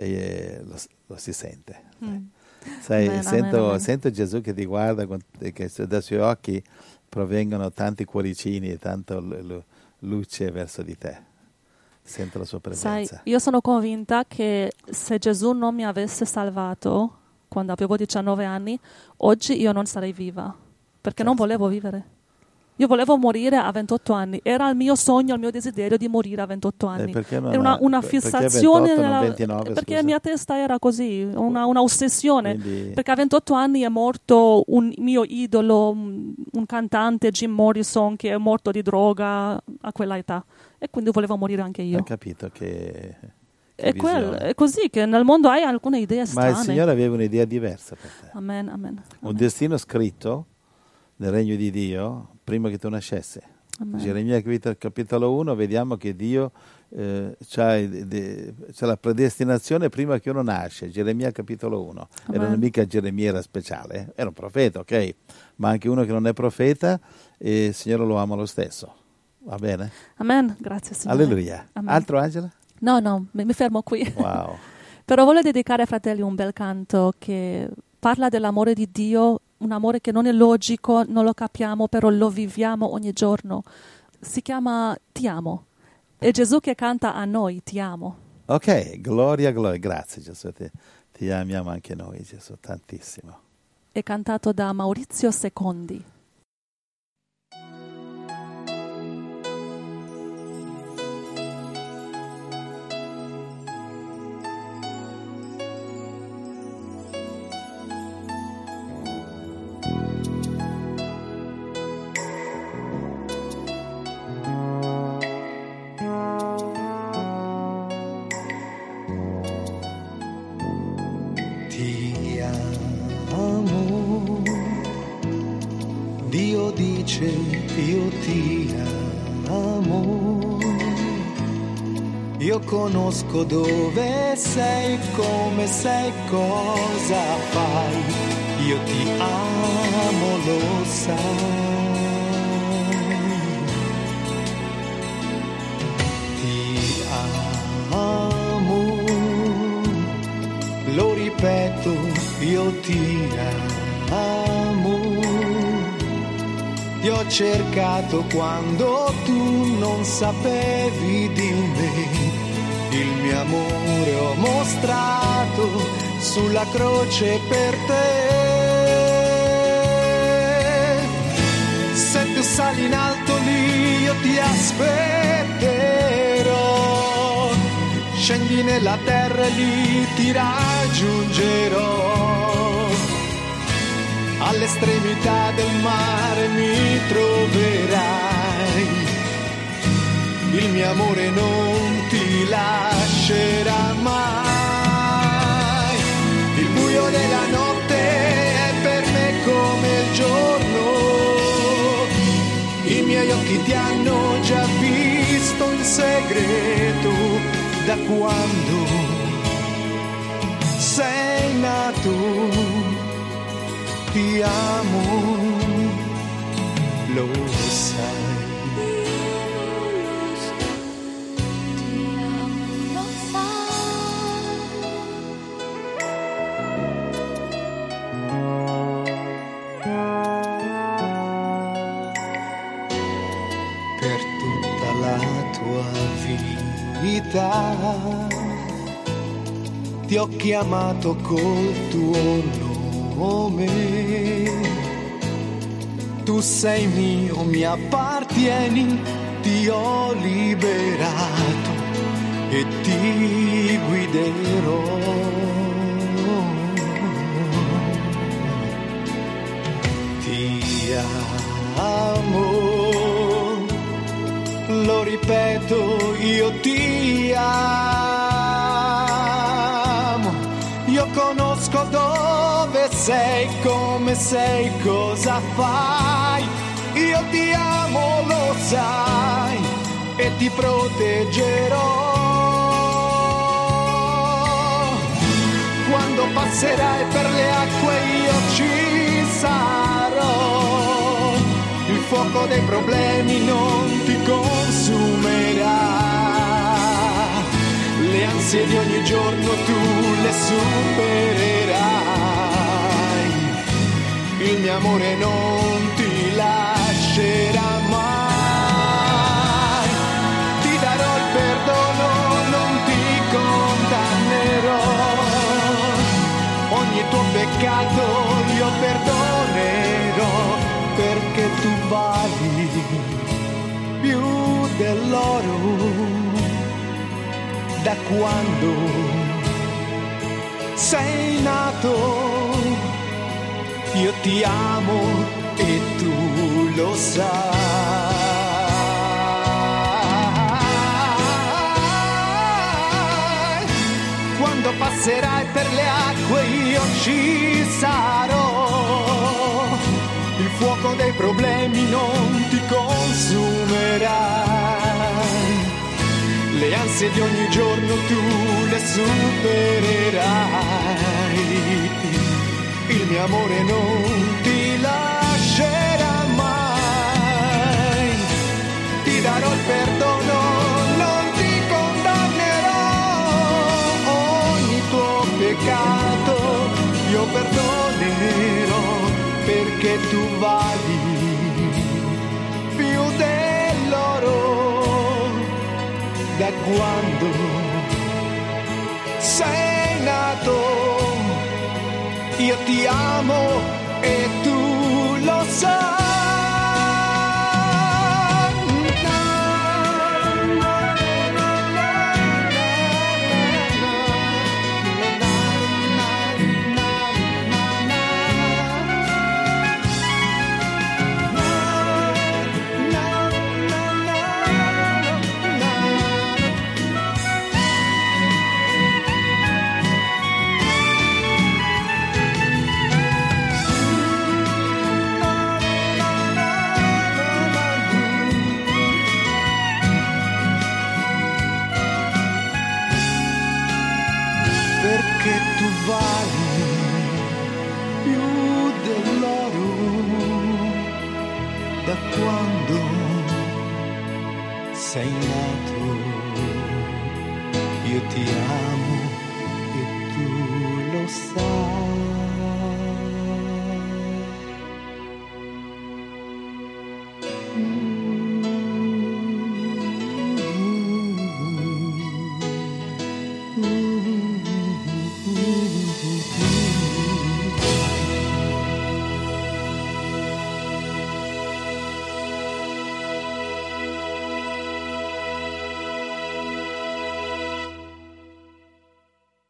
lo si sente. Sai, Amen. sento Gesù che ti guarda, che dai suoi occhi provengono tanti cuoricini, tanto luce verso di te. Sento la sua Sai, presenza. io sono convinta che se Gesù non mi avesse salvato quando avevo 19 anni, oggi io non sarei viva, perché non volevo vivere. Io volevo morire a 28 anni, era il mio sogno, il mio desiderio di morire a 28 anni. Perché non Era una perché fissazione, 28, non 29, perché scusa? la mia testa era così, una ossessione. Quindi- Perché a 28 anni è morto un mio idolo, un cantante, Jim Morrison, che è morto di droga a quella età. E quindi volevo morire anche io. Hai capito che È visione. è così che nel mondo hai alcune idee Ma strane. il Signore aveva un'idea diversa per te. Amen, amen. Un Amen. destino scritto nel regno di Dio prima che tu nascessi. Amen. Geremia capitolo 1 vediamo che Dio c'ha la predestinazione prima che uno nasce. Geremia capitolo 1. Amen. Era mica Geremia era speciale, era un profeta, ok? Ma anche uno che non è profeta, il Signore lo ama lo stesso. Va bene? Amen. Grazie Signore. Alleluia. Amen. Altro, Angela? No, mi fermo qui. Wow. Però voglio dedicare ai fratelli un bel canto che parla dell'amore di Dio, un amore che non è logico, non lo capiamo, però lo viviamo ogni giorno. Si chiama Ti amo. È Gesù che canta a noi, Ti amo. Ok, gloria, gloria. Grazie Gesù, ti amiamo anche noi Gesù, tantissimo. È cantato da Maurizio Secondi. Ti amo, Dio dice io ti amo, io conosco dove sei, come sei, cosa fai, io ti amo, lo sai. Ti amo, lo ripeto, io ti amo, ti ho cercato quando tu non sapevi di me, il mio amore ho mostrato sulla croce per te. Se tu sali in alto lì io ti aspetterò, scendi nella terra e lì ti raggiungerò, all'estremità del mare mi troverai, il mio amore non ti lascerà mai, il buio della notte è per me come il giorno, i miei occhi ti hanno già visto in segreto, da quando sei nato, ti amo, lo sai. Per tutta la tua vita ti ho chiamato col tuo nome, tu sei mio, mi appartieni, ti ho liberato e ti guiderò. Ti amo, lo ripeto, io ti amo, io conosco dove sei, come sei, cosa fai, io ti amo, lo sai, e ti proteggerò. Quando passerai per le acque io ci sarò, il fuoco dei problemi non ti consumerà, le ansie di ogni giorno tu le supererai, il mio amore non ti lascerà mai, peccato io perdonerò, perché tu vali più dell'oro. Da quando sei nato io ti amo e tu lo sai. Quando passerai per le acque io ci sarò, il fuoco dei problemi non ti consumerai, le ansie di ogni giorno tu le supererai, il mio amore non ti lascerà mai, ti darò il perdono, non ti condannerò, ogni tuo peccato io perdonerò, perché tu vali più dell'oro. Da quando sei nato io ti amo